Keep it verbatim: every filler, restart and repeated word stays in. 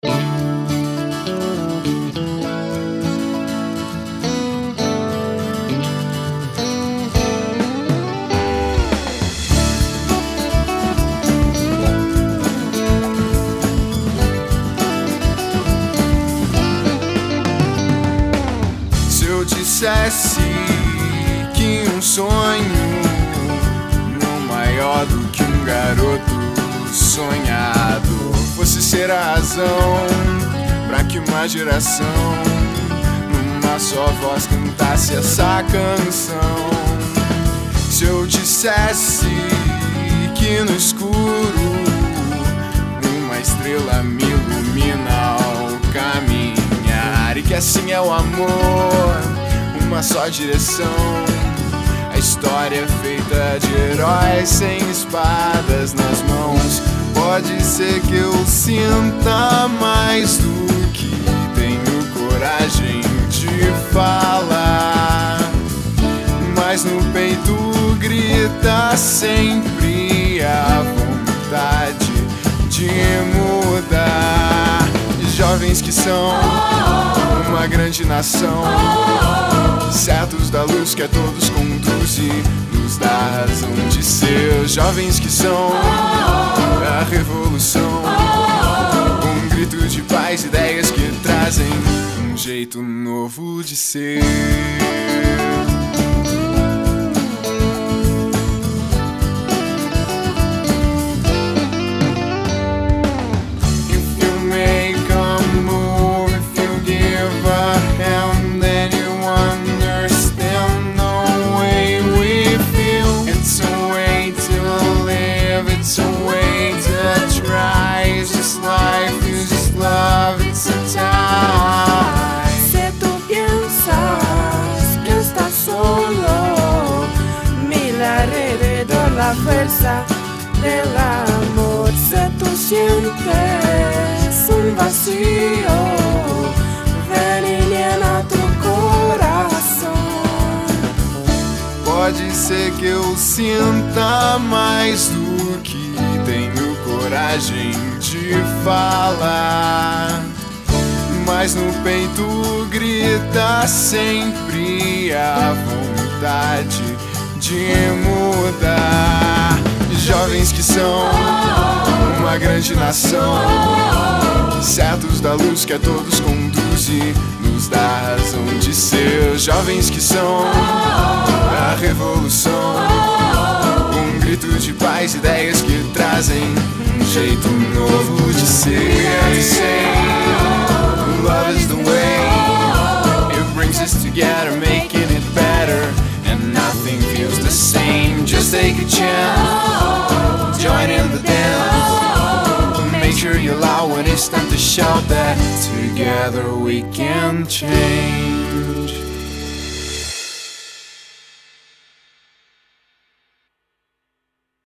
Se eu dissesse que um sonho não maior do que um garoto sonhado fosse ser a razão pra que uma geração numa só voz cantasse essa canção. Se eu dissesse que no escuro uma estrela me ilumina ao caminhar e que assim é o amor, uma só direção. A história é feita de heróis sem espadas nas mãos. Pode ser que eu sinta mais do que tenho coragem de falar, mas no peito grita sempre a vontade de mudar. Jovens que são uma grande nação, certos da luz que a todos conduz e nos dá razão de ser. Jovens que são a revolução, um grito de paz, ideias que trazem um jeito novo de ser. It's a way to try, it's just life, it's just love, it's a time. Si tú piensas que estás solo, mira alrededor la fuerza del amor. Si tú sientes un vacío, ven y llena tu coração. Pode ser que eu sinta mais do que tenho coragem de falar, mas no peito grita sempre a vontade de mudar. Jovens que são uma grande nação, certos da luz que a todos conduz e nos dá razão de ser. Jovens que são a revolução, um grito de paz, ideias que trazem um jeito novo de ser. Love is the way, it brings us together, making it better, and nothing feels the same. Just take a chance, join in the dance, make sure you're loud when it's time to shout that together we can change.